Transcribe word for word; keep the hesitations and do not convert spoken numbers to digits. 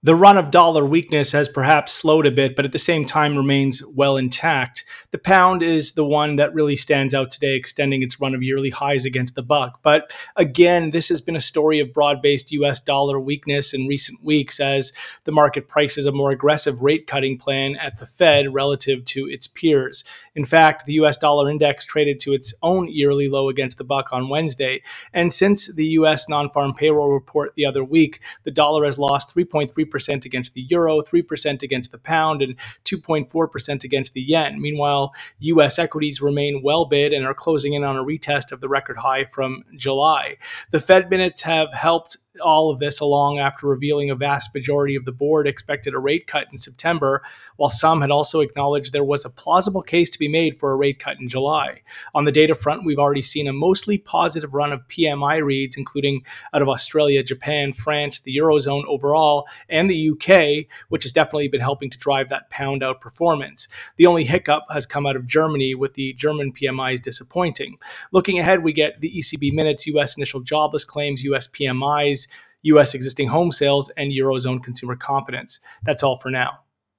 The run of dollar weakness has perhaps slowed a bit, but at the same time remains well intact. The pound is the one that really stands out today, extending its run of yearly highs against the buck. But again, this has been a story of broad-based U S dollar weakness in recent weeks as the market prices a more aggressive rate cutting plan at the Fed relative to its peers. In fact, the U S dollar index traded to its own yearly low against the buck on Wednesday. And since the U S non-farm payroll report the other week, the dollar has lost three point three percent against the euro, three percent against the pound, and two point four percent against the yen. Meanwhile, U S equities remain well bid and are closing in on a retest of the record high from July. The Fed minutes have helped all of this along after revealing a vast majority of the board expected a rate cut in September, while some had also acknowledged there was a plausible case to be made for a rate cut in July. On the data front, we've already seen a mostly positive run of P M I reads, including out of Australia, Japan, France, the Eurozone overall, and the U K, which has definitely been helping to drive that pound outperformance. The only hiccup has come out of Germany, with the German P M Is disappointing. Looking ahead, we get the E C B minutes, U S initial jobless claims, U S P M Is, U S existing home sales, and Eurozone consumer confidence. That's all for now.